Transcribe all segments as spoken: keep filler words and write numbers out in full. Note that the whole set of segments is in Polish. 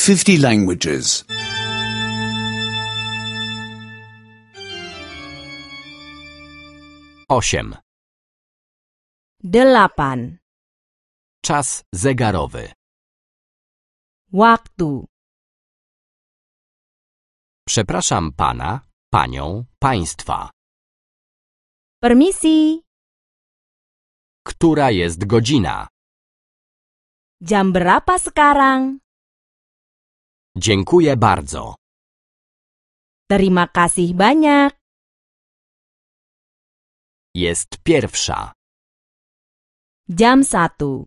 fifty languages. Osiem. Delapan. Czas zegarowy. Waktu. Przepraszam pana, panią, państwa. Permisi. Która jest godzina? Jam berapa sekarang? Dziękuję bardzo. Terima kasih banyak. Jest pierwsza. Jam satu.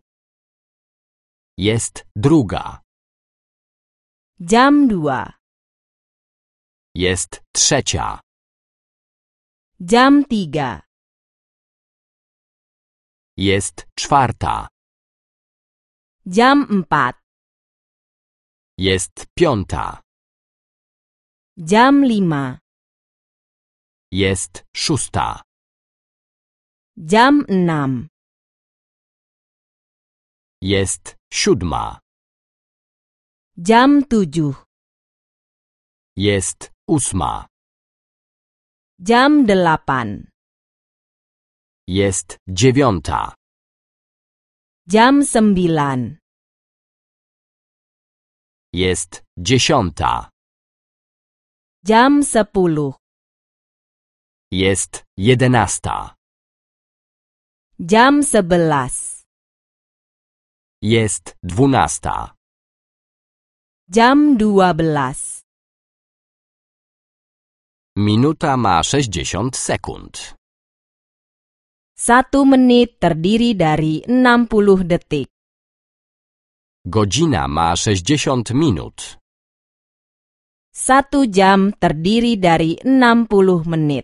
Jest druga. Jam dua. Jest trzecia. Jam tiga. Jest czwarta. Jam empat. Jest piąta. Jam lima. Jest szósta. Jam enam. Jest siódma. Jam tujuh. Jest ósma. Jam delapan. Jest dziewiąta. Jam sembilan. Jest dziesiąta. Jam sepuluh. Jest jedenasta. Jam sebelas. Jest dwunasta. Jam dua belas. Minuta ma sześćdziesiąt sekund. Satu menit terdiri dari enam puluh detik. Godzina ma sześćdziesiąt minut. Satu jam terdiri dari enam puluh menit.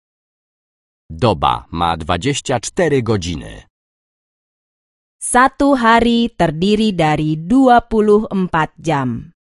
Doba ma dwadzieścia cztery godziny. Satu hari terdiri dari dua puluh empat jam.